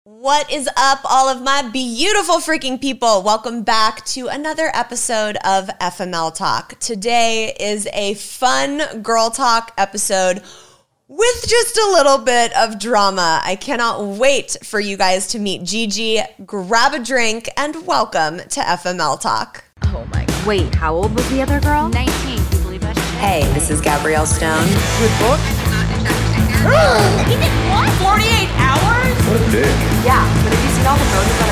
What is up, all of my beautiful freaking people? Welcome back to another episode of FML Talk. Today is a fun girl talk episode with just a little bit of drama. I cannot wait for you guys to meet Gigi. Grab a drink and welcome to FML Talk. Oh my God. Wait, how old was the other girl? 19. Can you believe that? Hey, this is Gabrielle Stone. Good book? He did what? 48 hours? What a dick. Yeah, but have you seen all the photos on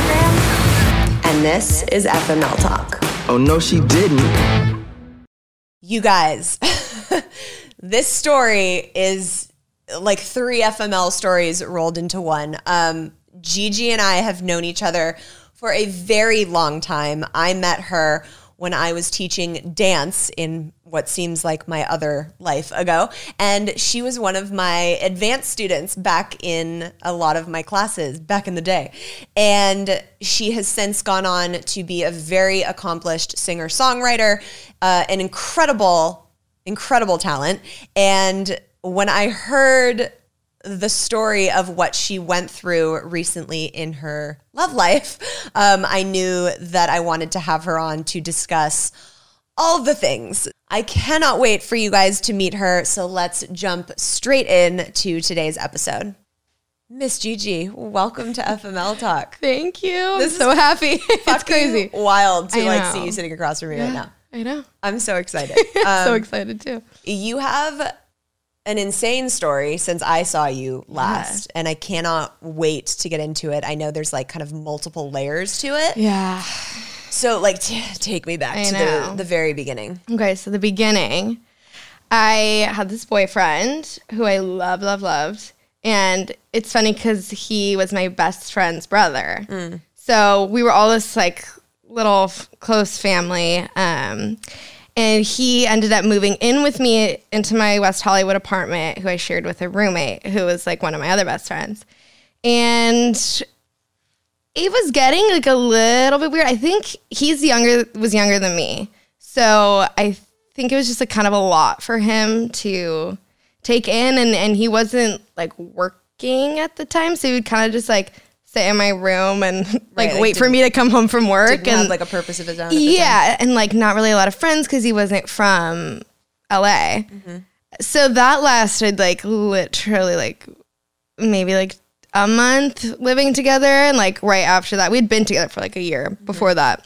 her Instagram? And this is FML Talk. Oh, no, she didn't. You guys, this story is like 3 FML stories rolled into one. Gigi and I have known each other for a very long time. I met her when I was teaching dance in what seems like my other life ago. And she was one of my advanced students back in a lot of my classes back in the day. And she has since gone on to be a very accomplished singer-songwriter, an incredible talent. And when I heard the story of what she went through recently in her love life, I knew that I wanted to have her on to discuss all the things. I cannot wait for you guys to meet her, so let's jump straight in to today's episode. Miss Gigi, welcome to FML Talk. Thank you. I'm so happy. It's crazy. Wild to I know. see you sitting across from me right now. I know. I'm so excited. I'm so excited too. You have an insane story since I saw you last, and I cannot wait to get into it. I know there's like kind of multiple layers to it. Yeah. So like take me back to the very beginning. Okay, so the beginning, I had this boyfriend who I loved. And it's funny because he was my best friend's brother. So we were all this like little close family. And he ended up moving in with me into my West Hollywood apartment, who I shared with a roommate who was like one of my other best friends. And it was getting like a little bit weird. I think was younger than me. So I think it was just like kind of a lot for him to take in. And he wasn't like working at the time. So he would kind of just like sit in my room and like wait for me to come home from work. Didn't and have like a purpose of his own. Yeah, and like not really a lot of friends because he wasn't from LA. So that lasted like literally like maybe like a month living together, and like right after that, we'd been together for like a year before that.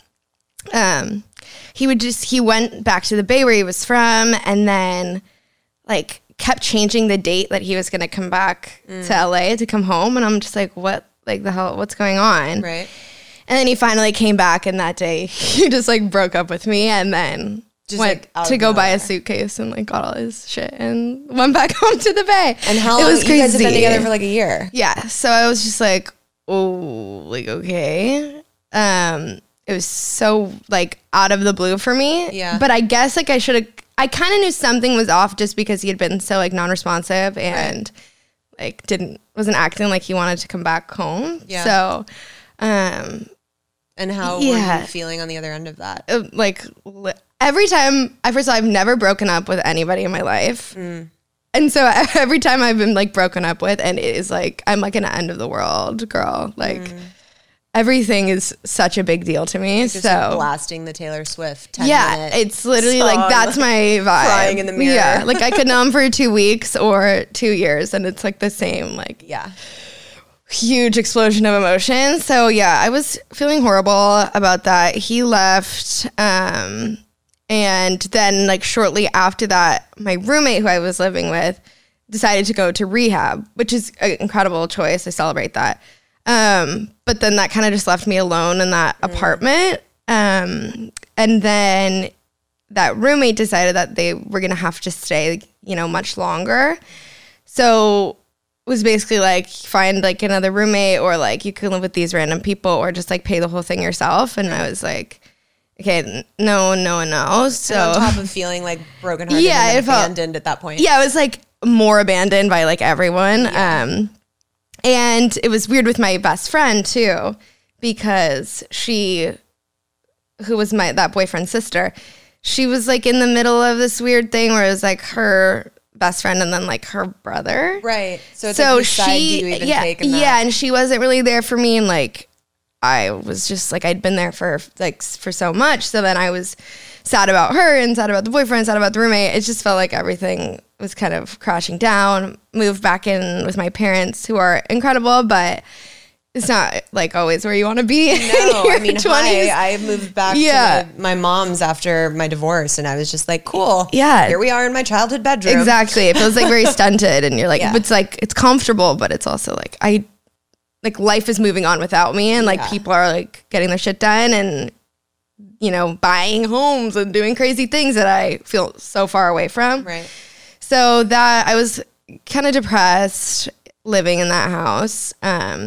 He went back to the Bay where he was from, and then like kept changing the date that he was going to come back to LA to come home, and I'm just like, what? Like the hell, what's going on? Right. And then he finally came back, and that day he just like broke up with me, and then just went to go buy a suitcase and like got all his shit and went back home to the Bay. And how long? You guys have been together for like a year. Yeah. So I was just like, oh, like, okay. It was so like out of the blue for me. Yeah. But I guess like I kind of knew something was off just because he had been so like non-responsive and like wasn't acting like he wanted to come back home. Yeah. So, and how were you feeling on the other end of that? Like every time, first of all, I've never broken up with anybody in my life. And so every time I've been like broken up with, and it is like, I'm like an end of the world girl. Like everything is such a big deal to me. Just so like blasting the Taylor Swift 10-minute it's literally song, like that's my vibe. Crying in the mirror. Yeah, like I could numb for 2 weeks or 2 years, and it's like the same like huge explosion of emotion. So yeah, I was feeling horrible about that. He left, and then like shortly after that, my roommate who I was living with decided to go to rehab, which is an incredible choice. I celebrate that. But then that kind of just left me alone in that apartment. And then that roommate decided that they were going to have to stay, much longer. So it was basically like, find like another roommate, or like you can live with these random people, or just like pay the whole thing yourself. And I was like, okay, no. So and on top of feeling like brokenhearted and abandoned at that point. Yeah, I was like more abandoned by like everyone. Yeah. And it was weird with my best friend too, because who was that boyfriend's sister, she was like in the middle of this weird thing where it was like her best friend and then like her brother. Right. So it's like, whose side do you even take in that? Yeah, and she wasn't really there for me, and like I was just like, I'd been there for so much. So then I was sad about her and sad about the boyfriend, sad about the roommate. It just felt like everything was kind of crashing down. Moved back in with my parents, who are incredible, but it's not like always where you want to be. No, I mean, I moved back to my mom's after my divorce, and I was just like, cool. Yeah. Here we are in my childhood bedroom. Exactly. It feels like very stunted, and you're like, it's like, it's comfortable, but it's also like, life is moving on without me, and like people are like getting their shit done and, you know, buying homes and doing crazy things that I feel so far away from. Right. So that I was kind of depressed living in that house.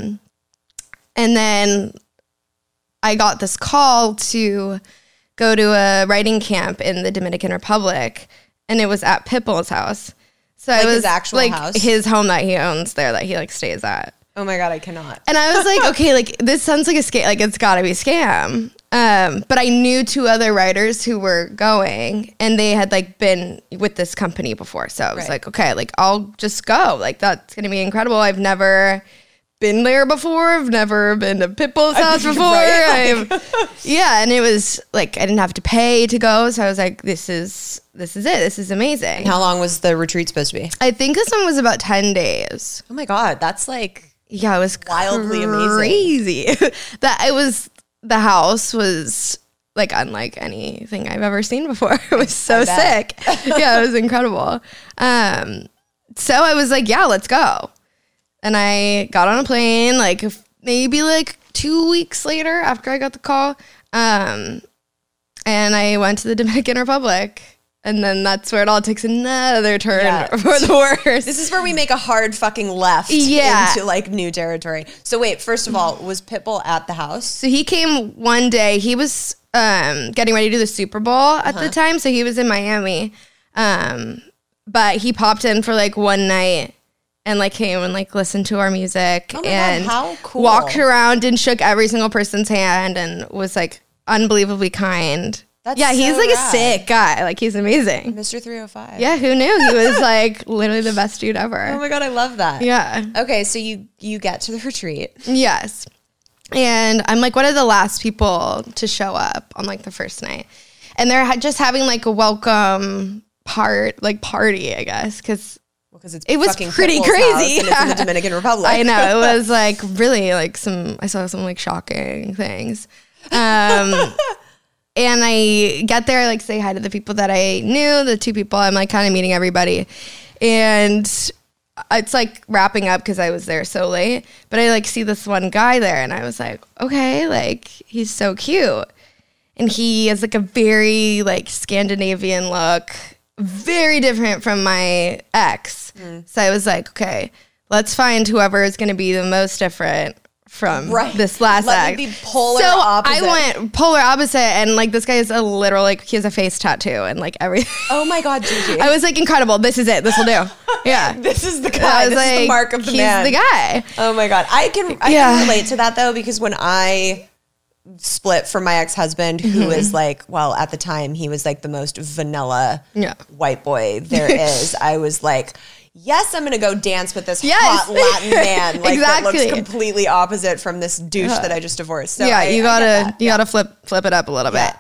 And then I got this call to go to a writing camp in the Dominican Republic, and it was at Pitbull's house. So Like it was his actual like house? his home that he owns there, that he like stays at. Oh my God, I cannot. And I was like, okay, like this sounds like a scam. Like it's got to be a scam. But I knew 2 other writers who were going, and they had like been with this company before. So I was like, okay, like I'll just go. Like that's gonna be incredible. I've never been there before. I've never been to Pitbull's house before. Yeah, and it was like I didn't have to pay to go, so I was like, this is it. This is amazing. How long was the retreat supposed to be? I think this one was about 10 days. Oh my God, that's like Yeah, it was wildly crazy. That it was, the house was like unlike anything I've ever seen before. It was so sick. Yeah, it was incredible. So I was like, yeah, let's go. And I got on a plane like maybe like 2 weeks later after I got the call. And I went to the Dominican Republic. And then that's where it all takes another turn for the worse. This is where we make a hard fucking left into like new territory. So wait, first of all, was Pitbull at the house? So he came one day. He was getting ready to do the Super Bowl at the time. So he was in Miami. But he popped in for like one night and like came and like listened to our music. Oh my and God, how cool. Walked around and shook every single person's hand and was like unbelievably kind. That's he's so like rad. a sick guy. Like he's amazing. Mr. 305. Yeah, who knew? He was like literally the best dude ever. Oh my God, I love that. Yeah. Okay, so you get to the retreat. Yes. And I'm like one of the last people to show up on like the first night. And they're just having like a welcome party, I guess, because it was pretty crazy. And it's in the Dominican Republic. I know. It was like really like I saw some like shocking things. And I get there, I like say hi to the people that I knew, the 2 people. I'm like kind of meeting everybody. And it's like wrapping up because I was there so late. But I like see this one guy there and I was like, okay, like he's so cute. And he has like a very like Scandinavian look, very different from my ex. So I was like, okay, let's find whoever is going to be the most different from this last Let act. me be polar opposite. I went polar opposite, and like this guy is a literal like he has a face tattoo and like everything. Oh my God, Gigi. I was like, incredible. This is it. This will do. Yeah. This is the guy. This is the mark of the man. He's the guy. Oh my God. I can relate to that though, because when I split from my ex-husband, who is like, well, at the time he was like the most vanilla white boy there is, I was like, yes, I'm going to go dance with this hot Latin man. Like that looks completely opposite from this douche that I just divorced. So you gotta flip it up a little bit.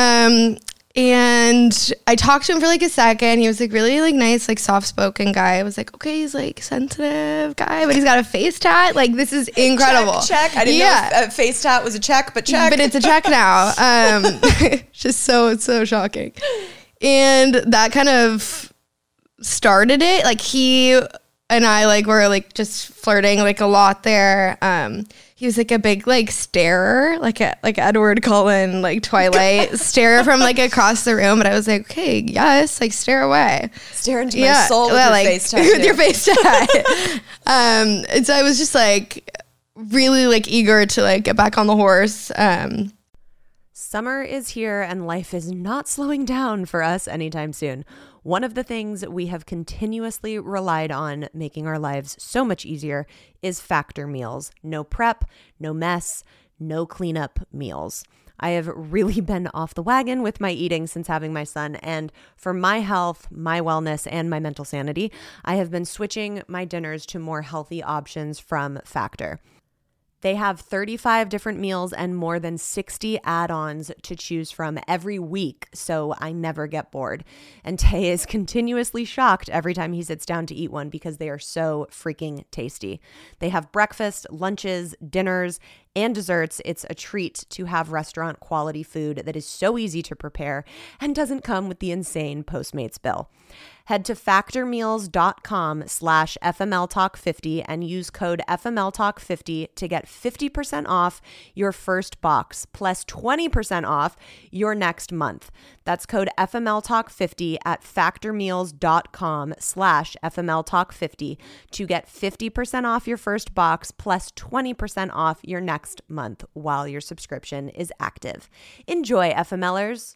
And I talked to him for like a second. He was like really like nice, like soft spoken guy. I was like, okay, he's like sensitive guy, but he's got a face tat. Like this is incredible. Check. I didn't know if a face tat was a check, but check. But it's a check now. Just it's so shocking. And that kind of started it. Like he and I like were like just flirting like a lot there. He was like a big like starer, like Edward Cullen, like Twilight stare from like across the room. But I was like, okay, yes, like stare away, stare into my soul with your face tattoo. With your face tat. And so I was just like really like eager to like get back on the horse. Summer is here and life is not slowing down for us anytime soon. One of the things we have continuously relied on making our lives so much easier is Factor meals. No prep, no mess, no cleanup meals. I have really been off the wagon with my eating since having my son, and for my health, my wellness, and my mental sanity, I have been switching my dinners to more healthy options from Factor. They have 35 different meals and more than 60 add-ons to choose from every week, so I never get bored. And Tay is continuously shocked every time he sits down to eat one because they are so freaking tasty. They have breakfast, lunches, dinners, and desserts. It's a treat to have restaurant quality food that is so easy to prepare and doesn't come with the insane Postmates bill. Head to factormeals.com/FMLTalk50 and use code FMLTalk50 to get 50% off your first box plus 20% off your next month. That's code FMLTalk50 at factormeals.com/FMLTalk50 to get 50% off your first box plus 20% off your next month while your subscription is active. Enjoy, FMLers.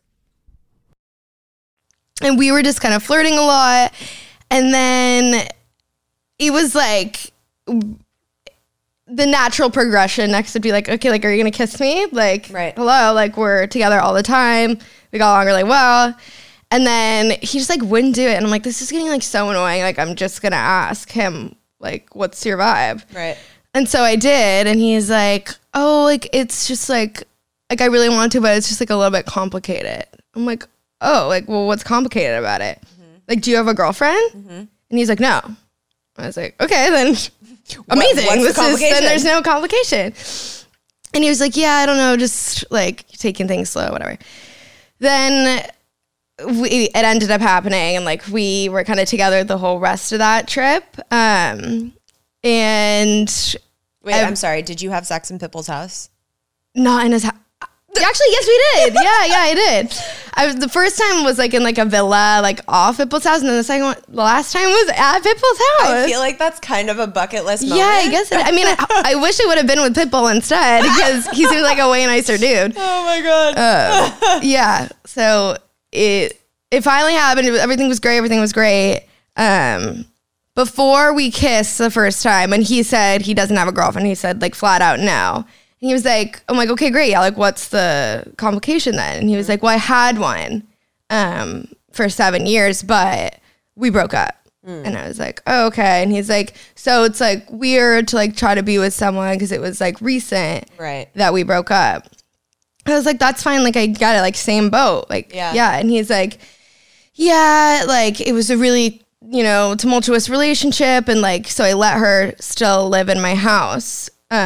And we were just kind of flirting a lot. And then it was like the natural progression next would be like, okay, like, are you going to kiss me? Like, right. Hello, like, we're together all the time. We got along really well. And then he just like wouldn't do it. And I'm like, this is getting like so annoying. Like, I'm just going to ask him, like, what's your vibe? Right. And so I did. And he's like, oh, like, it's just like I really want to, but it's just like a little bit complicated. I'm like, oh, like, well, what's complicated about it? Mm-hmm. Like, do you have a girlfriend? Mm-hmm. And he's like, no. I was like, okay, then amazing. Then there's no complication. And he was like, yeah, I don't know, just like taking things slow, whatever. Then it ended up happening, and like we were kind of together the whole rest of that trip. And wait, I'm sorry. Did you have sex in Pitbull's house? Not in his house. Actually, yes, we did. Yeah, I did. The first time was like in like a villa, like off Pitbull's house, and then the last time was at Pitbull's house. I feel like that's kind of a bucket list moment. Yeah, I guess. I mean, I wish it would have been with Pitbull instead because he seems like a way nicer dude. Oh my god. Yeah. So it finally happened. Everything was great. Everything was great. Before we kissed the first time, and he said he doesn't have a girlfriend. He said like flat out no. He was like, I'm like, okay, great. Yeah, like, what's the complication then? And he was like, well, I had one for 7 years, but we broke up. And I was like, oh, okay. And he's like, so it's like weird to like try to be with someone because it was like recent that we broke up. I was like, that's fine. Like, I got it. Like, same boat. Like, yeah. And he's like, yeah, like, it was a really, tumultuous relationship. And like, so I let her still live in my house.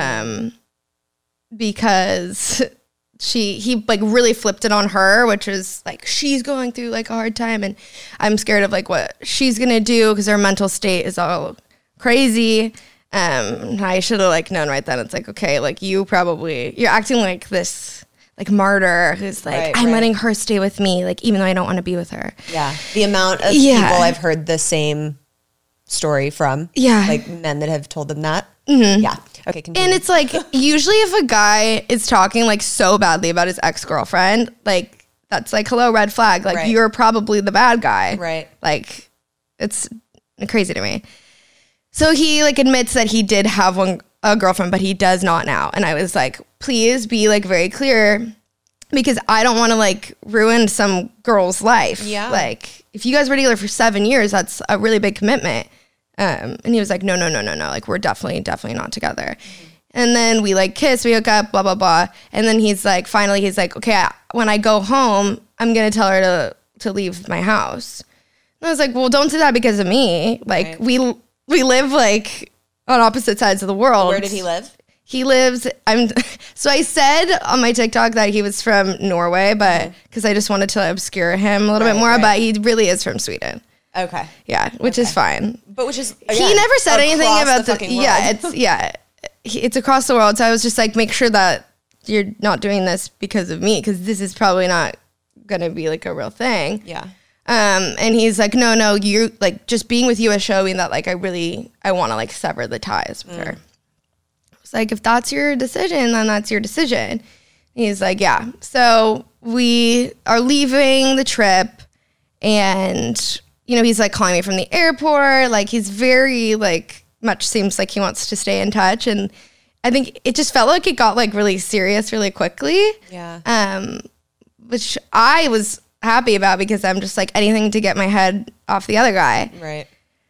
Because he like really flipped it on her, which is like she's going through like a hard time, and I'm scared of like what she's gonna do because her mental state is all crazy. I should have like known right then. It's like, okay, like you're acting like this like martyr who's like I'm letting her stay with me, like even though I don't want to be with her. Yeah, the amount of people I've heard the same story from. Yeah, like men that have told them that. Mm-hmm. Yeah. Okay, continue. And it's like, usually if a guy is talking like so badly about his ex-girlfriend, like that's like, hello, red flag. Like you're probably the bad guy. Right. Like it's crazy to me. So he like admits that he did have a girlfriend, but he does not now. And I was like, please be like very clear because I don't want to like ruin some girl's life. Yeah. Like if you guys were together for 7 years, that's a really big commitment. And he was like, no. Like, we're definitely not together. Mm-hmm. And then we like kissed, we hook up, blah, blah, blah. And then finally he's like, okay, when I go home, I'm going to tell her to leave my house. And I was like, well, don't do that because of me. Like we live like on opposite sides of the world. Where did he live? He lives, so I said on my TikTok that he was from Norway, but because I just wanted to obscure him a little bit more, but he really is from Sweden. Okay. Yeah, which is fine. But which is he never said anything about it's across the world. So I was just like, make sure that you're not doing this because of me, because this is probably not gonna be like a real thing. Yeah. And he's like, no, you like just being with you is showing that like I want to like sever the ties with her. It's like, if that's your decision, then that's your decision. He's like, yeah. So we are leaving the trip, and he's like calling me from the airport. Like he's very like much seems like he wants to stay in touch. And I think it just felt like it got like really serious really quickly. Yeah. Which I was happy about because I'm just like anything to get my head off the other guy. Right.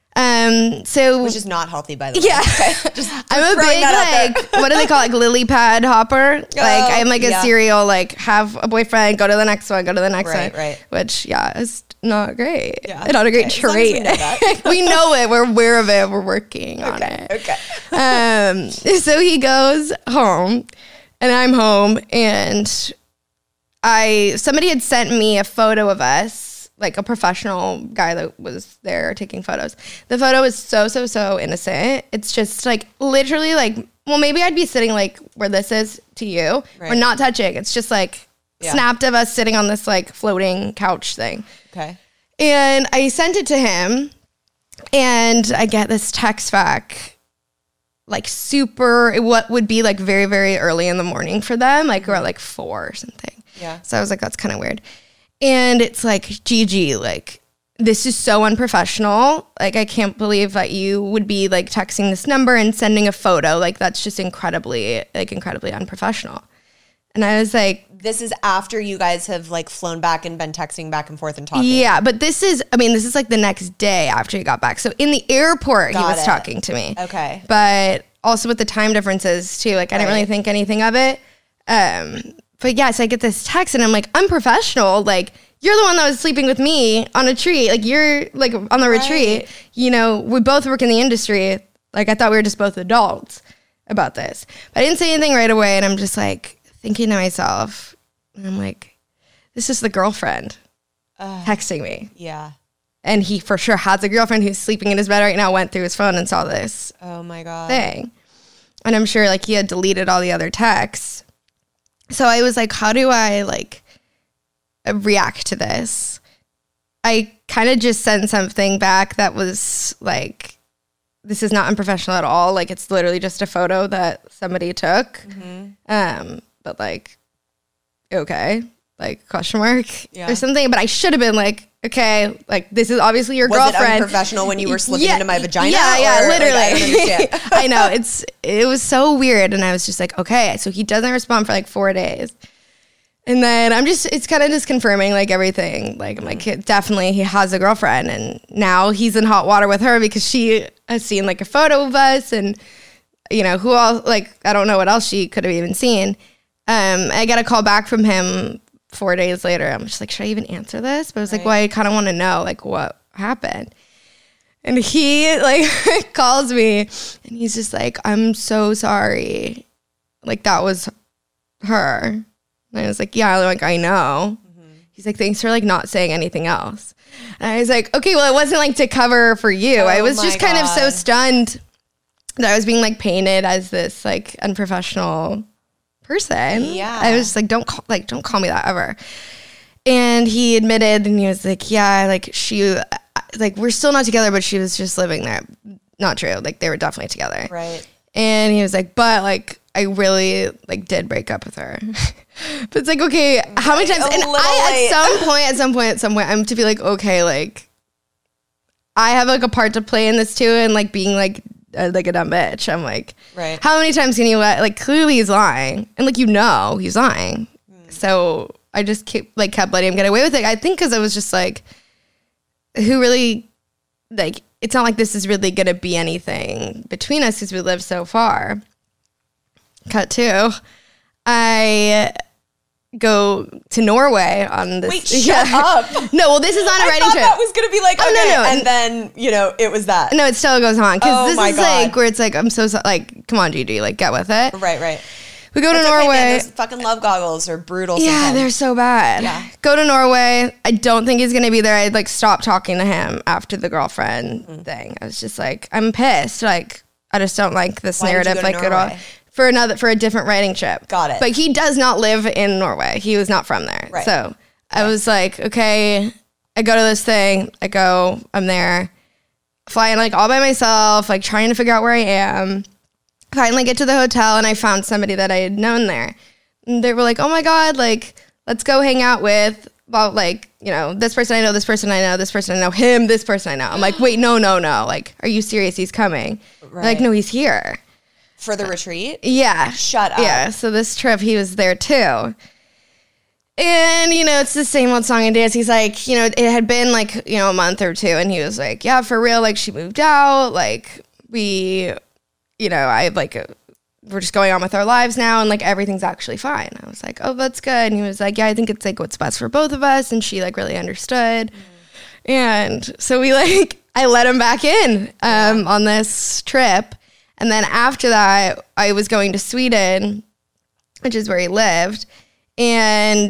So Which is not healthy, by the way. yeah, I'm a big like what do they call it, like lily pad hopper? Like I'm like a serial like have a boyfriend, go to the next one, go to the next one. Right. Which is not great. Yeah. Not a great As long as we trait. know that. We know it. We're aware of it. We're working on it. Okay. So he goes home, and I'm home, and somebody had sent me a photo of us. Like a professional guy that was there taking photos. The photo is so innocent. It's just like literally like, well, maybe I'd be sitting like where this is to you. Right. We're not touching. It's just like snapped of us sitting on this like floating couch thing. Okay. And I sent it to him and I get this text back like what would be like very, very early in the morning for them, like around like 4 or something. Yeah. So I was like, that's kind of weird. And it's like, Gigi, like, this is so unprofessional. Like, I can't believe that you would be like texting this number and sending a photo. Like, that's just incredibly unprofessional. And I was like, this is after you guys have like flown back and been texting back and forth and talking. yeah, but this is like the next day after he got back. So in the airport, he was talking to me. Okay. But also with the time differences too, like I didn't really think anything of it. But yeah, so I get this text and I'm like, unprofessional. Like, you're the one that was sleeping with me on a tree. Like, you're like on the retreat. You know, we both work in the industry. Like, I thought we were just both adults about this. But I didn't say anything right away. And I'm just like thinking to myself, and I'm like, this is the girlfriend texting me. Yeah. And he for sure has a girlfriend who's sleeping in his bed right now, went through his phone and saw this Oh my God. thing. And I'm sure like he had deleted all the other texts. So I was like, how do I like react to this? I kind of just sent something back that was like, this is not unprofessional at all. Like it's literally just a photo that somebody took. But like, okay, like question mark or something. But I should have been like, okay, like this is obviously your girlfriend. Was it unprofessional when you were slipping into my vagina? Yeah, or, literally. Like, I don't understand. I know it was so weird, and I was just like, okay. So he doesn't respond for like 4 days, and then it's kind of just confirming like everything. Like I'm like, definitely he has a girlfriend, and now he's in hot water with her because she has seen like a photo of us, and you know who else? Like I don't know what else she could have even seen. I got a call back from him 4 days later. I'm just like, should I even answer this? But I was like, well, I kind of want to know like what happened. And he like calls me and he's just like, I'm so sorry. Like that was her. And I was like, yeah, like I know. He's like, thanks for like not saying anything else. And I was like, okay, well, it wasn't like to cover for you. I was just kind of so stunned that I was being like painted as this like unprofessional person. Yeah. I was just like, don't call me that ever. And he admitted, and he was like, yeah, like she, like we're still not together, but she was just living there. Not true. Like they were definitely together. Right. And he was like, but like I really like did break up with her. But it's like, okay, how many times? And at some point, I'm to be like, okay, like I have like a part to play in this too, and like being like a dumb bitch. I'm like, right. How many times can you let, like, clearly he's lying, and like, you know, he's lying. So I just kept letting him get away with it. I think because I was just like, who really, like, it's not like this is really going to be anything between us because we live so far. Cut to, I go to Norway on this. Wait, shut up. No, well, this is on a writing trip. That was going to be like, okay. No. And then, you know, it was that. No, it still goes on. Because this is God. like, where it's like, I'm so sorry. Like, come on, Gigi, like, get with it. Right. We go to Okay, Norway. man, those fucking love goggles are brutal Yeah, sometimes. they're so bad. Yeah. Go to Norway. I don't think he's going to be there. I'd like stopped talking to him after the girlfriend thing. I was just like, I'm pissed. Like, I just don't like this Why did you narrative go to like at all. Norway? For a different writing trip. Got it. But he does not live in Norway. He was not from there. Right. So I was like, okay, I go to this thing. I'm there, flying like all by myself, like trying to figure out where I am. Finally get to the hotel, and I found somebody that I had known there. And they were like, oh my God, like, let's go hang out with, well, like, you know, this person I know, this person I know, this person I know, him, this person I know. I'm like, wait, no. Like, are you serious? He's coming. They're like, no, he's here. For the retreat? Yeah. Shut up. Yeah. So this trip, he was there too. And, it's the same old song and dance. He's like, it had been like, a month or two. And he was like, yeah, for real. Like, she moved out. Like, we're just going on with our lives now. And like, everything's actually fine. I was like, oh, that's good. And he was like, yeah, I think it's like what's best for both of us. And she like really understood. And so I let him back in on this trip. And then after that, I was going to Sweden, which is where he lived. And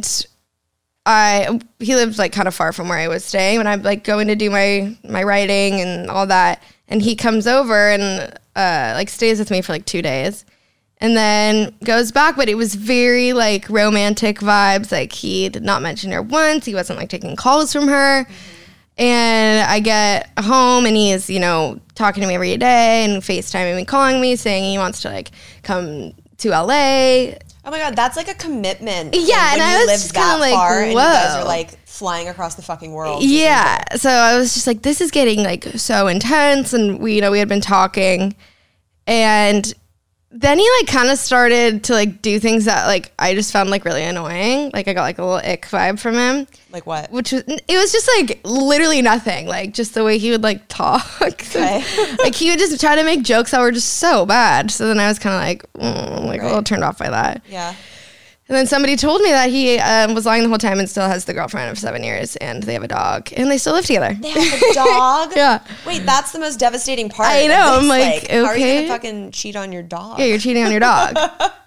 he lived like kind of far from where I was staying, and I'm like going to do my writing and all that. And he comes over and like stays with me for like 2 days and then goes back. But it was very like romantic vibes. Like he did not mention her once. He wasn't like taking calls from her. And I get home and he is, talking to me every day and FaceTiming me, calling me, saying he wants to like come to LA. Oh my God, that's like a commitment. Yeah, and I was just kind of like, whoa. And you guys are like flying across the fucking world. Yeah, so I was just like, this is getting like so intense. And we had been talking. And then he like kind of started to like do things that like I just found like really annoying. Like I got like a little ick vibe from him. Like what? It was just like literally nothing. Like just the way he would like talk. Okay. Like he would just try to make jokes that were just so bad. So then I was kind of like a little turned off by that. Yeah. And then somebody told me that he was lying the whole time and still has the girlfriend of 7 years, and they have a dog, and they still live together. They have a dog? Yeah. Wait, that's the most devastating part. I know. I'm like, okay. How are you going to fucking cheat on your dog? Yeah, you're cheating on your dog.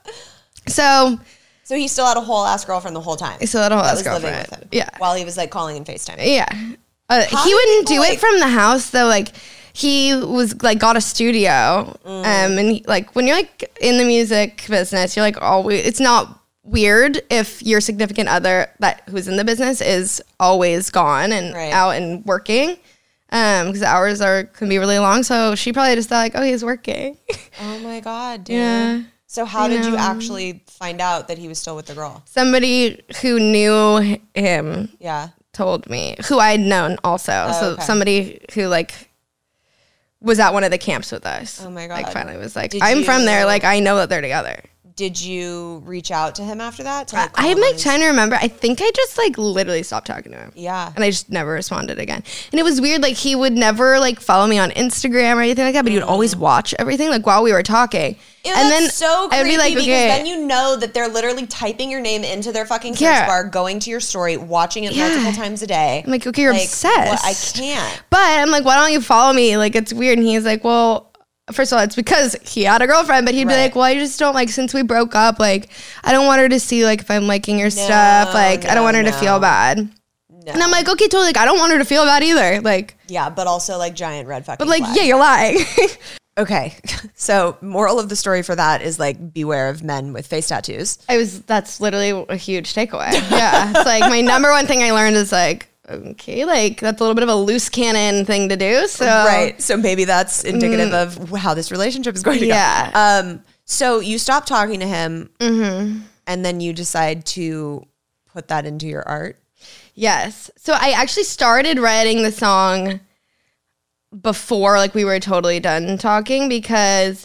So he still had a whole ass girlfriend the whole time. He still had a whole ass living girlfriend. with him. Yeah. While he was like calling and FaceTiming. Yeah. He wouldn't do it from the house though. Like he was like got a studio, and like when you're like in the music business, you're like always. It's not weird if your significant other who's in the business is always gone and out and working, because the hours can be really long. So she probably just thought like, oh, he's working. Oh my God, dude. Yeah. So how did you actually find out that he was still with the girl? Somebody who knew him told me, who I had known also. Okay. Somebody who like was at one of the camps with us. Oh my God. Like finally was like, I'm from there. Like I know that they're together. Did you reach out to him after that? I'm like trying to remember. I think I just like literally stopped talking to him. Yeah. And I just never responded again. And it was weird. Like he would never like follow me on Instagram or anything like that, but he would always watch everything like while we were talking. Ew, and that's then so creepy, I'd be like, because okay. then you know that they're literally typing your name into their fucking search bar, going to your story, watching it multiple times a day. I'm like, okay, you're obsessed. What? I can't. But I'm like, why don't you follow me? Like it's weird. And he's like, well, first of all, it's because he had a girlfriend, but he'd be like, well, I just don't like, since we broke up, like, I don't want her to see, like, if I'm liking your stuff. Like, I don't want her to feel bad. No. And I'm like, okay, totally. Like, I don't want her to feel bad either. Like, yeah, but also, like, giant red fucking But, like, flag. yeah, you're lying. Okay. So, moral of the story for that is, like, beware of men with face tattoos. That's literally a huge takeaway. Yeah. It's like, my number one thing I learned is, like, okay, like that's a little bit of a loose cannon thing to do. So right. So maybe that's indicative of how this relationship is going to go. So you stop talking to him, and then you decide to put that into your art. Yes. So I actually started writing the song before like we were totally done talking, because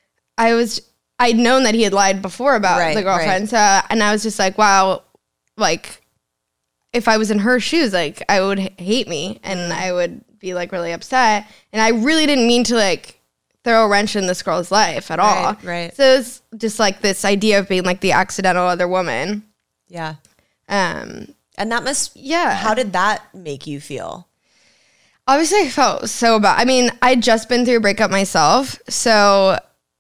I'd known that he had lied before about the girlfriend. So and I was just like, wow, like if I was in her shoes, like I would hate me and I would be like really upset. And I really didn't mean to like throw a wrench in this girl's life at all. Right. So it's just like this idea of being like the accidental other woman. Yeah. And that must, how did that make you feel? Obviously I felt so bad. I mean, I'd just been through a breakup myself. So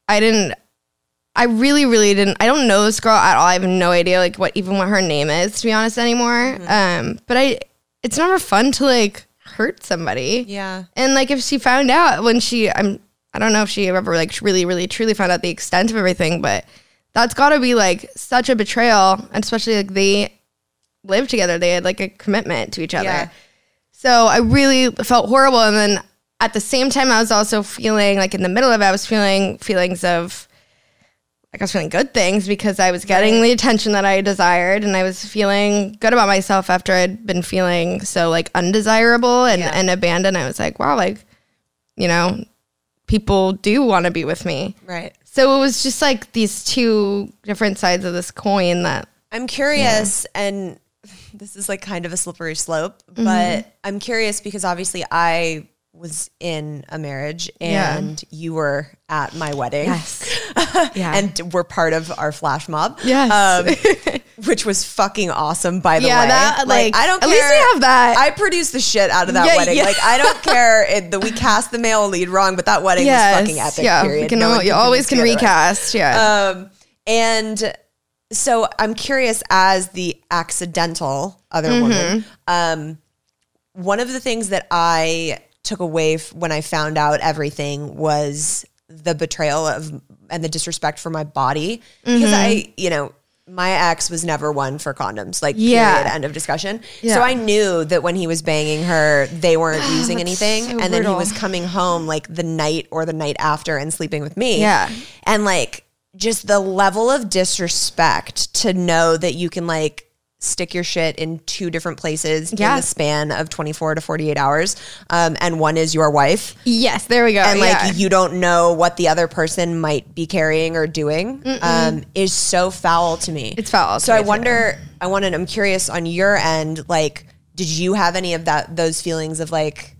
I really, really didn't. I don't know this girl at all. I have no idea like what her name is, to be honest, anymore. But it's never fun to like hurt somebody. Yeah. And like if she found out when I don't know if she ever like really, really, truly found out the extent of everything, but that's got to be like such a betrayal, and especially like they lived together. They had like a commitment to each other. Yeah. So I really felt horrible. And then at the same time, I was also feeling like in the middle of it, I was feeling feelings of. I was feeling good things because I was getting the attention that I desired, and I was feeling good about myself after I'd been feeling so like undesirable and abandoned. I was like, wow, like, people do want to be with me. Right. So it was just like these two different sides of this coin that I'm curious, and this is like kind of a slippery slope, but I'm curious because obviously I was in a marriage and you were at my wedding. Yes. And were part of our flash mob. Yes. Which was fucking awesome, by the way. That, like, I don't at care. least we have that. I produced the shit out of that Yeah, wedding. yeah. Like, I don't care that we cast the male lead wrong, but that wedding was fucking epic, period. You always can recast. Yeah. And so I'm curious, as the accidental other woman, one of the things that I took away when I found out everything was the betrayal of and the disrespect for my body, because my ex was never one for condoms, like period, end of discussion. Yeah. So I knew that when he was banging her, they weren't using anything. so And then he brutal. was coming home like the night or the night after and sleeping with me. Yeah. And like just the level of disrespect to know that you can like stick your shit in two different places in the span of 24 to 48 hours. And one is your wife. Yes, there we go. And like you don't know what the other person might be carrying or doing is so foul to me. It's foul. So I'm curious on your end, like, did you have any of those feelings of like,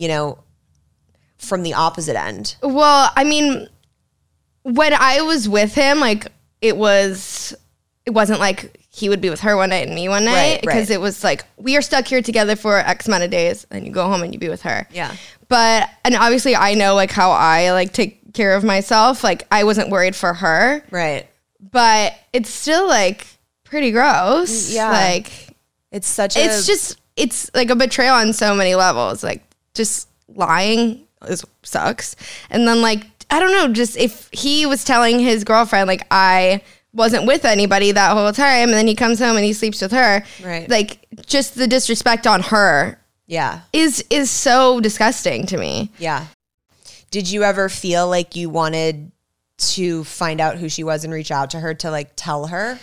from the opposite end? Well, I mean, when I was with him, like it wasn't like he would be with her one night and me one night, because it was like, we are stuck here together for X amount of days, and you go home and you be with her. Yeah. And obviously I know like how I like take care of myself. Like I wasn't worried for her. Right. But it's still like pretty gross. Yeah. Like It's it's like a betrayal on so many levels. Like just lying sucks. And then like, I don't know, just if he was telling his girlfriend, like I wasn't with anybody that whole time, and then he comes home and he sleeps with her. Right. Like just the disrespect on her is so disgusting to me. Yeah. Did you ever feel like you wanted to find out who she was and reach out to her to like tell her?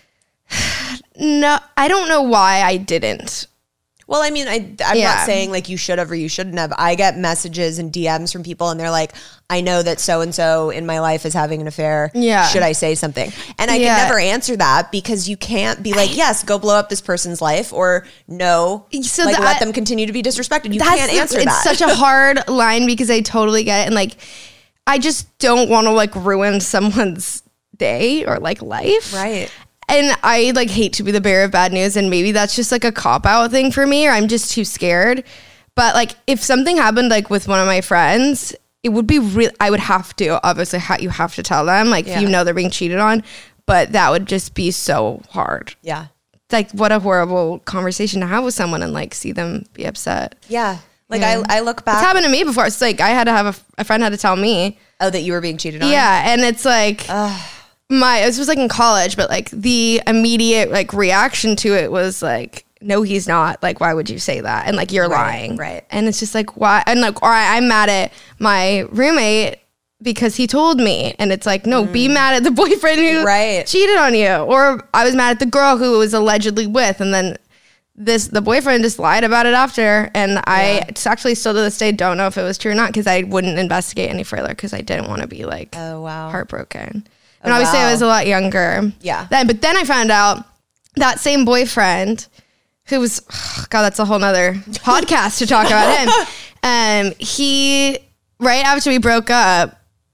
No, I don't know why I didn't. Well, I mean, I'm not saying like you should have or you shouldn't have. I get messages and DMs from people and they're like, I know that so-and-so in my life is having an affair. Yeah. Should I say something? And I can never answer that, because you can't be like, yes, go blow up this person's life, or no, So let them continue to be disrespected. You can't answer that. It's such a hard line, because I totally get it. And like, I just don't want to like ruin someone's day or like life. Right. And I like hate to be the bearer of bad news, and maybe that's just like a cop-out thing for me, or I'm just too scared. But like if something happened like with one of my friends, it would be real. I would have to, obviously you have to tell them, like if you know they're being cheated on, but that would just be so hard. Yeah. Like what a horrible conversation to have with someone and like see them be upset. Yeah. Like I look back. It's happened to me before. It's like I had to have a friend had to tell me. Oh, that you were being cheated on? Yeah. And it's like, this was like in college, but like the immediate like reaction to it was like, no, he's not. Like, why would you say that? And like, you're lying. Right. And it's just like, why? And like, or I'm mad at my roommate because he told me. And it's like, no, be mad at the boyfriend who cheated on you. Or I was mad at the girl who was allegedly with. And then the boyfriend just lied about it after. And I actually still to this day don't know if it was true or not, because I wouldn't investigate any further, because I didn't want to be like heartbroken. And obviously I was a lot younger. Yeah. But then I found out that same boyfriend, who was, God, that's a whole nother podcast to talk about him. He, right after we broke up,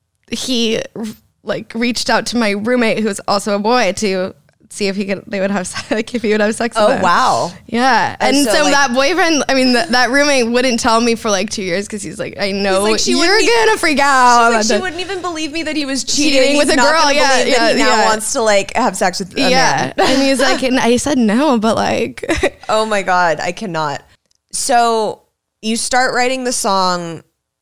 he like reached out to my roommate, who was also a boy, to see if he would have sex with him. Oh, wow. Yeah. And so like, that boyfriend, I mean, that roommate wouldn't tell me for like 2 years, because he's like, I know like, you're going to freak out. She wouldn't even believe me that he was cheating with a girl. Yeah. He now wants to like have sex with a man. And he's like, and I said no, but like. Oh my God, I cannot. So you start writing the song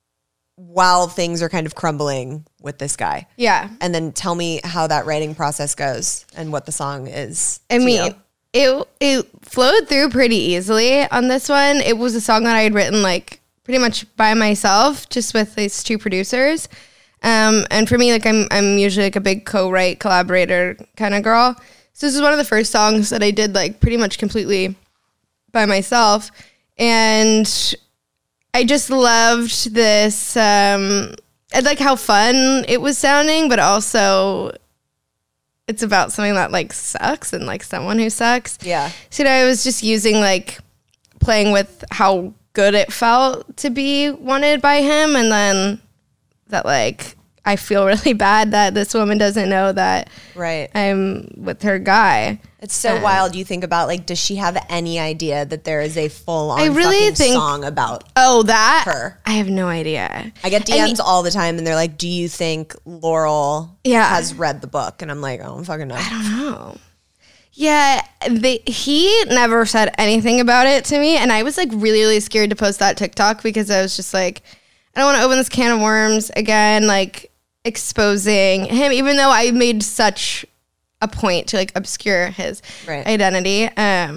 while things are kind of crumbling with this guy. Yeah. And then tell me how that writing process goes and what the song is. I mean, it flowed through pretty easily on this one. It was a song that I had written like pretty much by myself, just with these two producers. And for me, like I'm usually like a big co-write collaborator kind of girl. So this is one of the first songs that I did like pretty much completely by myself. And I just loved this. like how fun it was sounding, but also it's about something that like sucks and like someone who sucks. Yeah. So I was just using like playing with how good it felt to be wanted by him, and then that like I feel really bad that this woman doesn't know that Right. I'm with her guy. It's so wild. You think about like, does she have any idea that there is a full on I really fucking think- song about That her? I have no idea. I get DMs all the time, and they're like, "Do you think Laurel Yeah. has read the book?" And I'm like, "I don't fucking know." Oh. Yeah, he never said anything about it to me, and I was like really, really scared to post that TikTok because I was just like, I don't want to open this can of worms again, like exposing him, even though I made such a point to like obscure his identity.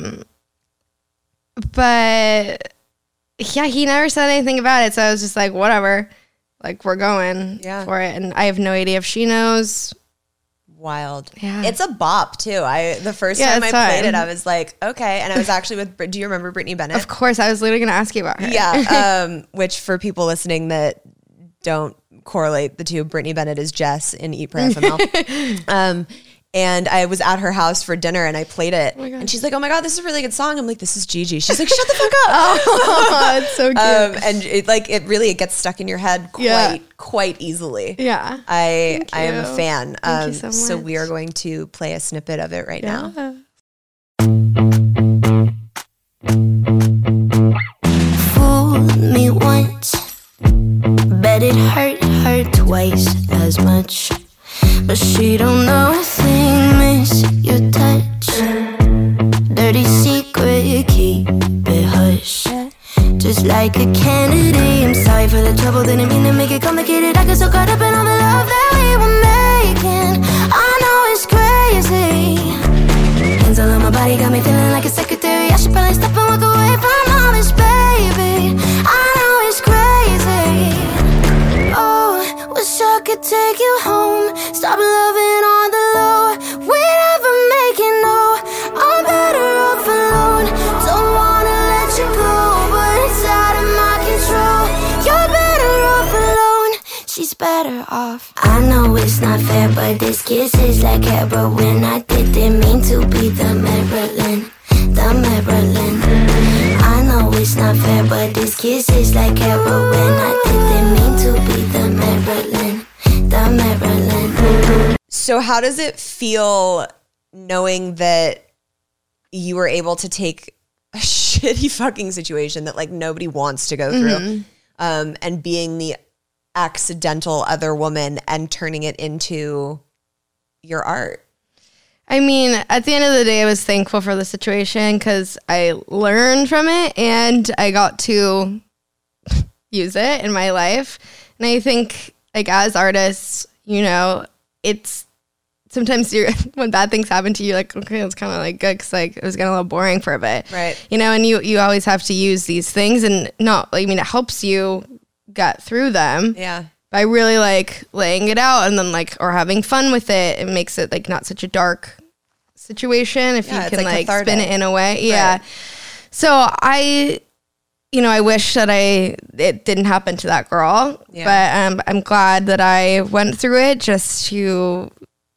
But yeah, he never said anything about it, so I was just like, whatever, like we're going for it, and I have no idea if she knows. Wild. Yeah. It's a bop too. The first time I played it, I was like, okay. And I was actually with, do you remember Brittany Bennett? Of course, I was literally going to ask you about her. Yeah. Which for people listening that don't correlate the two, Brittany Bennett is Jess in Eat Pray FML. And I was at her house for dinner and I played it. And she's like, oh my God, this is a really good song. I'm like, this is Gigi. She's like, shut the fuck up. Oh, it's so cute. And it gets stuck in your head quite easily. Yeah. I am a fan. Thank you so much. We are going to play a snippet of it right now. Fooled me once, bet it hurt twice as much. But she don't know a thing, miss your touch. Dirty secret, keep it hush. Just like a Kennedy, I'm sorry for the trouble, didn't mean to make it complicated. I got so caught up in all the love that we were making. I know it's crazy. Hands all on my body, got me feeling like a secretary. I should probably stop and walk away from all this, baby. I know it's crazy. Oh, wish I could take you home. Stop loving on the low. We never make it, no. I'm better off alone. Don't wanna let you go, but it's out of my control. You're better off alone. She's better off. I know it's not fair, but this kiss is like heroin. I didn't mean to be the Marilyn. I know it's not fair, but this kiss is like heroin. I didn't mean to be the Marilyn. So how does it feel knowing that you were able to take a shitty fucking situation that like nobody wants to go through, and being the accidental other woman and turning it into your art? I mean, at the end of the day, I was thankful for the situation because I learned from it and I got to use it in my life. And I think, like, as artists, you know, it's sometimes when bad things happen to you, like, okay, it's kind of like good because like it was getting a little boring for a bit, right? You know, and you always have to use these things, and it helps you get through them, by really like laying it out and then like or having fun with it. It makes it like not such a dark situation if you can like spin it in a way, right. So I wish that it didn't happen to that girl, but I'm glad that I went through it just to,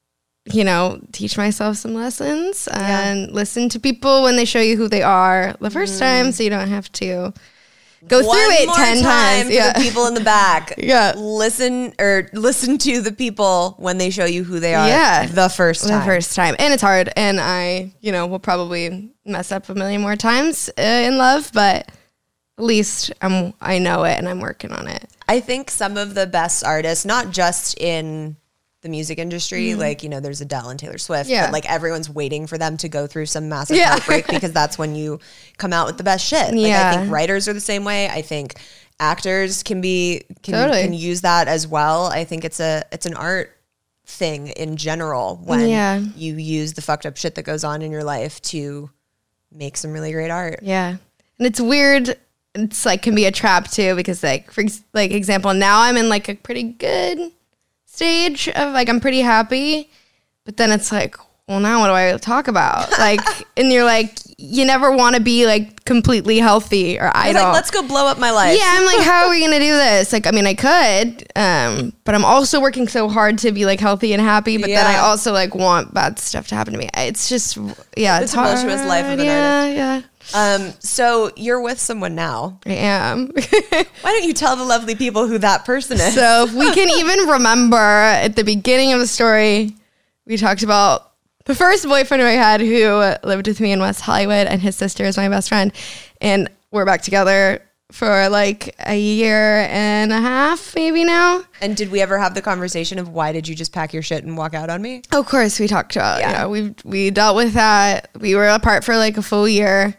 teach myself some lessons and listen to people when they show you who they are the first time, so you don't have to go through it 10 times. For the people in the back. Listen to the people when they show you who they are the first time. And it's hard. And I, will probably mess up a million more times in love, but at least I know it and I'm working on it. I think some of the best artists, not just in the music industry, like, there's Adele and Taylor Swift, but like everyone's waiting for them to go through some massive heartbreak because that's when you come out with the best shit. Like, I think writers are the same way. I think actors can use that as well. I think it's an art thing in general when you use the fucked up shit that goes on in your life to make some really great art. Yeah. And it's weird. It's like can be a trap too, because like, for example, now I'm in like a pretty good stage of like I'm pretty happy, but then it's like well, now what do I talk about? Like, and you're like, you never want to be like completely healthy, or I don't. Like, let's go blow up my life. Yeah, I'm like, how are we gonna do this? Like, I mean, I could, but I'm also working so hard to be like healthy and happy. But then I also like want bad stuff to happen to me. It's just, it's a hard. tumultuous life of an artist. Yeah. So you're with someone now. I am. Why don't you tell the lovely people who that person is? So if we can even remember at the beginning of the story, we talked about the first boyfriend I had who lived with me in West Hollywood, and his sister is my best friend. And we're back together for like a year and a half, maybe now. And did we ever have the conversation of why did you just pack your shit and walk out on me? Of course, we talked about, we dealt with that. We were apart for like a full year.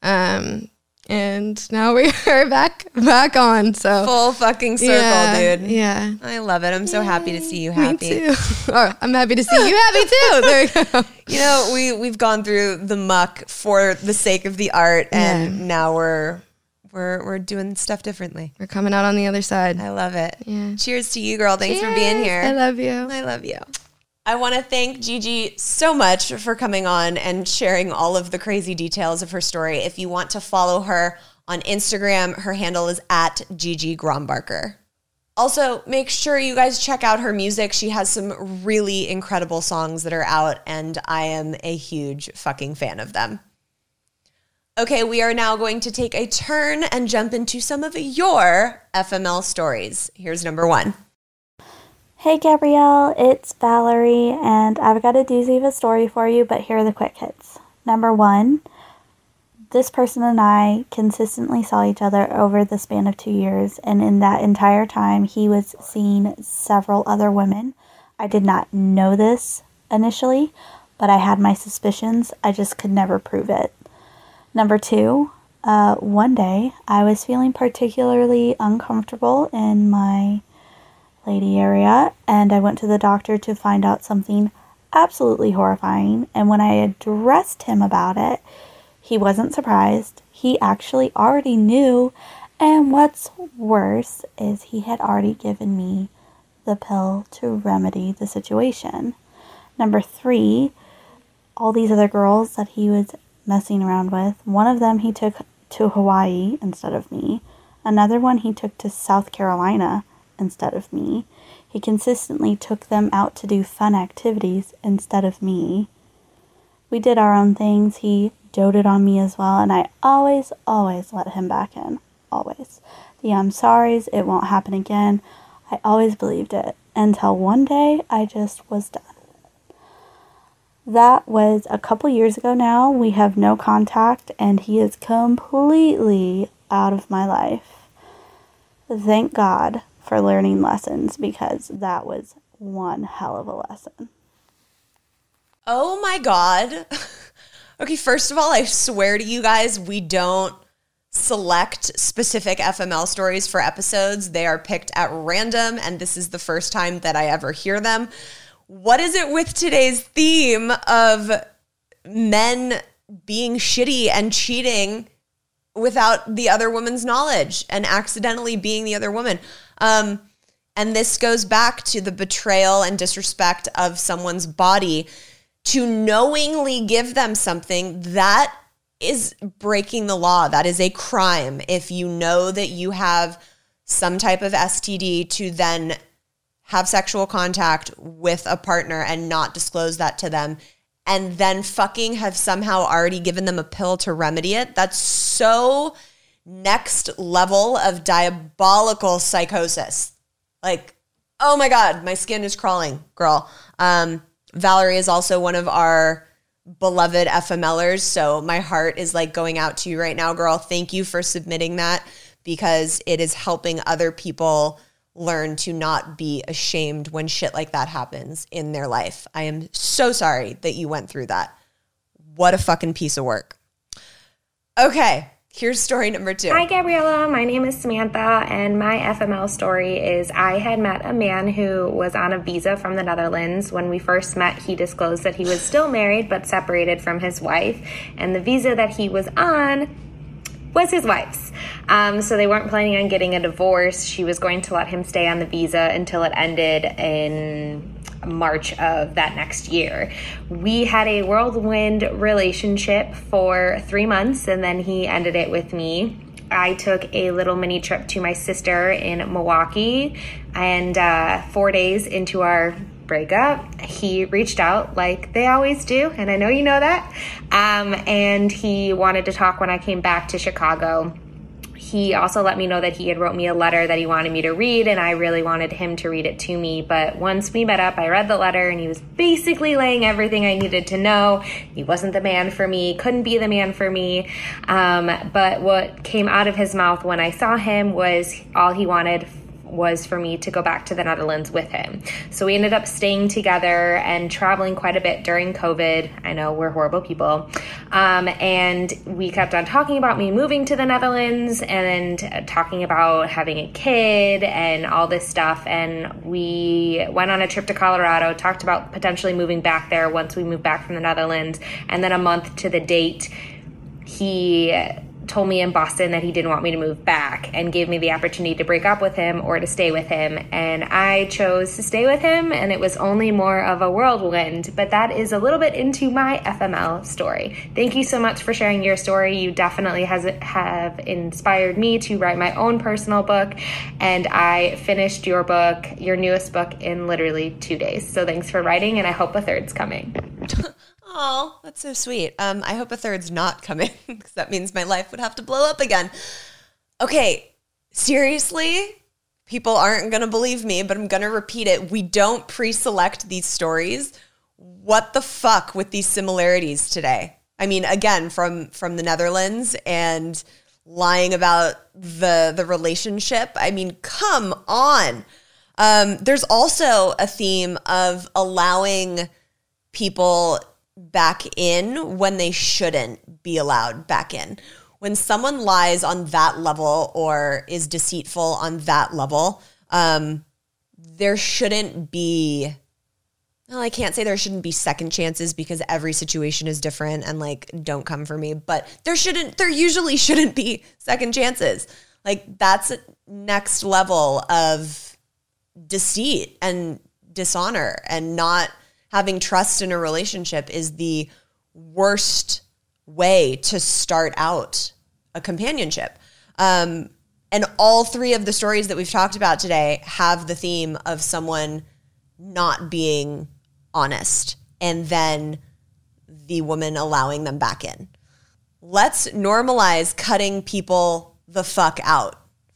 And now we are back on. So full fucking circle, dude. Yeah. I love it. I'm so happy to see you happy. Me too. Oh, I'm happy to see you happy too. There we go. You know, we've gone through the muck for the sake of the art, and now we're doing stuff differently. We're coming out on the other side. I love it. Yeah. Cheers to you, girl. Thanks for being here. I love you. I love you. I want to thank Gigi so much for coming on and sharing all of the crazy details of her story. If you want to follow her on Instagram, her handle is @GigiGrombarker. Also, make sure you guys check out her music. She has some really incredible songs that are out, and I am a huge fucking fan of them. Okay, we are now going to take a turn and jump into some of your FML stories. Here's number 1. Hey Gabrielle, it's Valerie, and I've got a doozy of a story for you, but here are the quick hits. Number 1, this person and I consistently saw each other over the span of 2 years, and in that entire time, he was seeing several other women. I did not know this initially, but I had my suspicions. I just could never prove it. Number 2, one day, I was feeling particularly uncomfortable in my lady area, and I went to the doctor to find out something absolutely horrifying, and when I addressed him about it, he wasn't surprised. He actually already knew, and what's worse is he had already given me the pill to remedy the situation. Number 3, all these other girls that he was messing around with, one of them he took to Hawaii instead of me. Another one he took to South Carolina instead of me. He consistently took them out to do fun activities instead of me. We did our own things. He doted on me as well, and I always let him back in. Always. The I'm sorry's, it won't happen again. I always believed it until one day I just was done. That was a couple years ago now. We have no contact, and he is completely out of my life. Thank God for learning lessons, because that was one hell of a lesson. Oh my God. Okay, first of all, I swear to you guys, we don't select specific FML stories for episodes. They are picked at random, and this is the first time that I ever hear them. What is it with today's theme of men being shitty and cheating without the other woman's knowledge and accidentally being the other woman? And this goes back to the betrayal and disrespect of someone's body. To knowingly give them something, that is breaking the law. That is a crime. If you know that you have some type of STD, to then have sexual contact with a partner and not disclose that to them, and then fucking have somehow already given them a pill to remedy it, that's so next level of diabolical psychosis. Like, oh my God, my skin is crawling, girl. Valerie is also one of our beloved FMLers, so my heart is like going out to you right now, girl. Thank you for submitting that, because it is helping other people learn to not be ashamed when shit like that happens in their life. I am so sorry that you went through that. What a fucking piece of work. Okay, here's story number 2. Hi, Gabriella. My name is Samantha, and my FML story is I had met a man who was on a visa from the Netherlands. When we first met, he disclosed that he was still married but separated from his wife, and the visa that he was on was his wife's. So they weren't planning on getting a divorce. She was going to let him stay on the visa until it ended in March of that next year. We had a whirlwind relationship for 3 months, and then he ended it with me. I took a little mini trip to my sister in Milwaukee, and 4 days into our breakup, he reached out like they always do, and I know you know that, and he wanted to talk when I came back to Chicago. He also let me know that he had wrote me a letter that he wanted me to read, and I really wanted him to read it to me. But once we met up, I read the letter, and he was basically laying everything I needed to know. He wasn't the man for me, couldn't be the man for me. But what came out of his mouth when I saw him was all he wanted was for me to go back to the Netherlands with him. So we ended up staying together and traveling quite a bit during COVID. I know, we're horrible people. And we kept on talking about me moving to the Netherlands and talking about having a kid and all this stuff. And we went on a trip to Colorado, talked about potentially moving back there once we moved back from the Netherlands. And then a month to the date, he told me in Boston that he didn't want me to move back and gave me the opportunity to break up with him or to stay with him. And I chose to stay with him, and it was only more of a whirlwind. But that is a little bit into my FML story. Thank you so much for sharing your story. You definitely have inspired me to write my own personal book, and I finished your book, your newest book, in literally 2 days. So thanks for writing, and I hope a third's coming. Oh, that's so sweet. I hope a third's not coming, because that means my life would have to blow up again. Okay, seriously, people aren't going to believe me, but I'm going to repeat it. We don't pre-select these stories. What the fuck with these similarities today? I mean, again, from the Netherlands and lying about the relationship. I mean, come on. There's also a theme of allowing people back in when they shouldn't be allowed back in. When someone lies on that level or is deceitful on that level, there shouldn't be, well, I can't say there shouldn't be second chances, because every situation is different and like, don't come for me, but there usually shouldn't be second chances. Like, that's a next level of deceit and dishonor, and not having trust in a relationship is the worst way to start out a companionship. And all three of the stories that we've talked about today have the theme of someone not being honest and then the woman allowing them back in. Let's normalize cutting people the fuck out.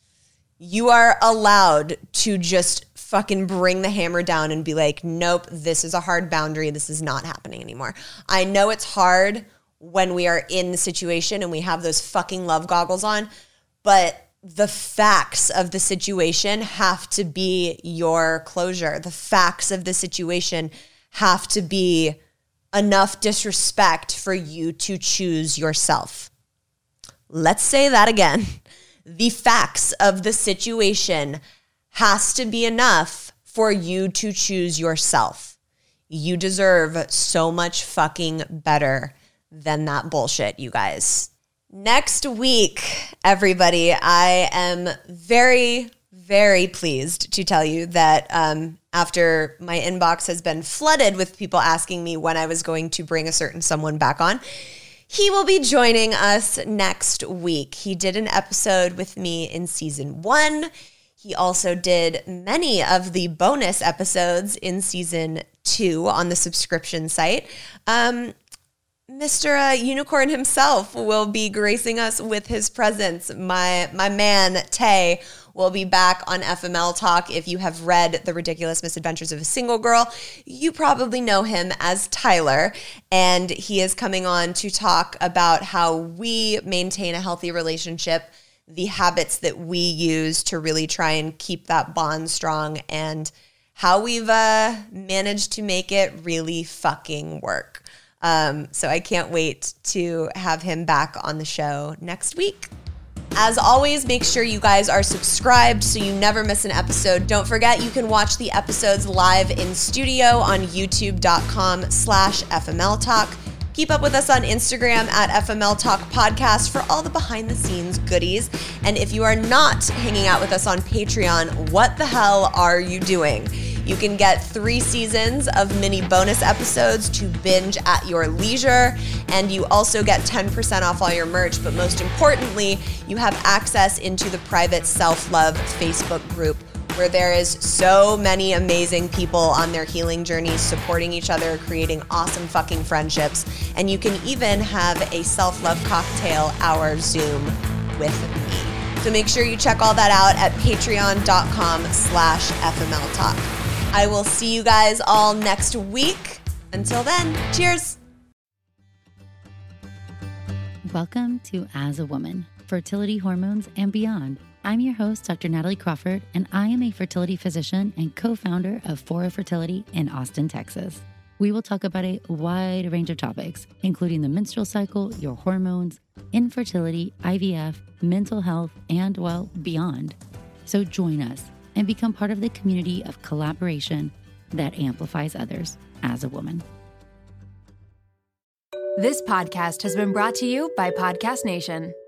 You are allowed to just fucking bring the hammer down and be like, nope, this is a hard boundary. This is not happening anymore. I know it's hard when we are in the situation and we have those fucking love goggles on, but the facts of the situation have to be your closure. The facts of the situation have to be enough disrespect for you to choose yourself. Let's say that again. The facts of the situation has to be enough for you to choose yourself. You deserve so much fucking better than that bullshit, you guys. Next week, everybody, I am very, very pleased to tell you that after my inbox has been flooded with people asking me when I was going to bring a certain someone back on, he will be joining us next week. He did an episode with me in season 1. He also did many of the bonus episodes in season 2 on the subscription site. Mr. Unicorn himself will be gracing us with his presence. My man, Tay, will be back on FML Talk. If you have read The Ridiculous Misadventures of a Single Girl, you probably know him as Tyler, and he is coming on to talk about how we maintain a healthy relationship, the habits that we use to really try and keep that bond strong, and how we've managed to make it really fucking work. So I can't wait to have him back on the show next week. As always, make sure you guys are subscribed so you never miss an episode. Don't forget, you can watch the episodes live in studio on youtube.com/FML Talk. Keep up with us on Instagram at FML Talk Podcast for all the behind the scenes goodies. And if you are not hanging out with us on Patreon, what the hell are you doing? You can get 3 seasons of mini bonus episodes to binge at your leisure. And you also get 10% off all your merch. But most importantly, you have access into the private self-love Facebook group, where there is so many amazing people on their healing journeys, supporting each other, creating awesome fucking friendships. And you can even have a self-love cocktail hour Zoom with me. So make sure you check all that out at patreon.com/FML Talk. I will see you guys all next week. Until then, cheers. Welcome to As a Woman, Fertility, Hormones, and Beyond. I'm your host, Dr. Natalie Crawford, and I am a fertility physician and co-founder of Fora Fertility in Austin, Texas. We will talk about a wide range of topics, including the menstrual cycle, your hormones, infertility, IVF, mental health, and, well, beyond. So join us and become part of the community of collaboration that amplifies others as a woman. This podcast has been brought to you by Podcast Nation.